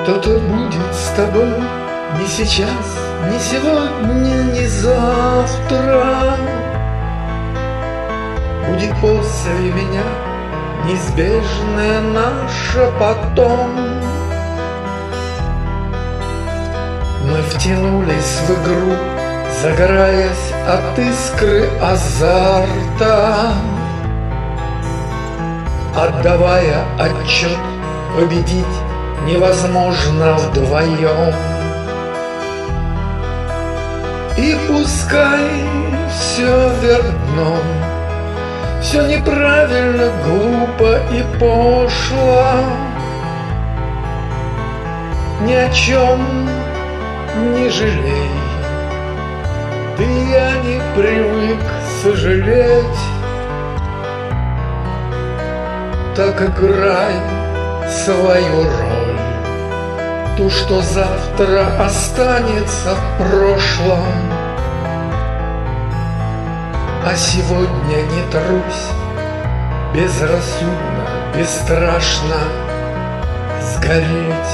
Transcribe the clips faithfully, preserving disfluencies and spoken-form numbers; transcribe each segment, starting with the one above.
Кто-то будет с тобой не сейчас, не сегодня, не завтра. Будет после меня неизбежное наше потом. Мы втянулись в игру, загораясь от искры азарта, отдавая отчет, победить невозможно вдвоем. И пускай все вверх дном, все неправильно, глупо и пошло, ни о чем не жалей, да я не привык сожалеть. Так играй свою роль, ту, что завтра останется в прошлом. А сегодня не трусь, безрассудно, бесстрашно сгореть.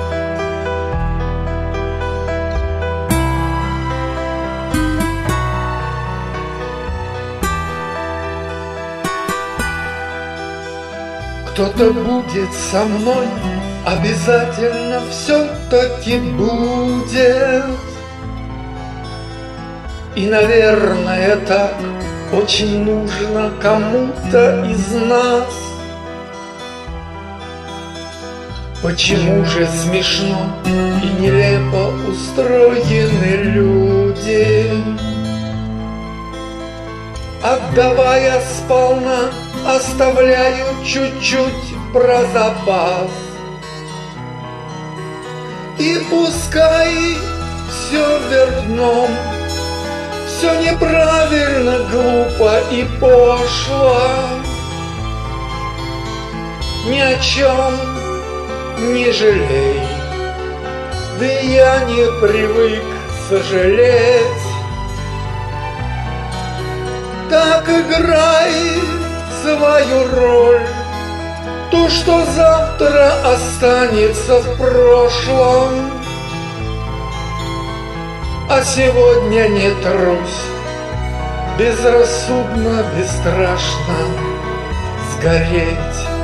Кто-то будет со мной, обязательно все-таки будет. И, наверное, так очень нужно кому-то из нас. Почему же смешно и нелепо устроены люди, отдавая сполна, оставляю чуть-чуть про запас. И пускай все вверх дном, все неправильно, глупо и пошло, ни о чем не жалей, да я не привык сожалеть. Так играй свою роль, то, что завтра останется в прошлом. А сегодня не трусь, безрассудно, бесстрашно сгореть.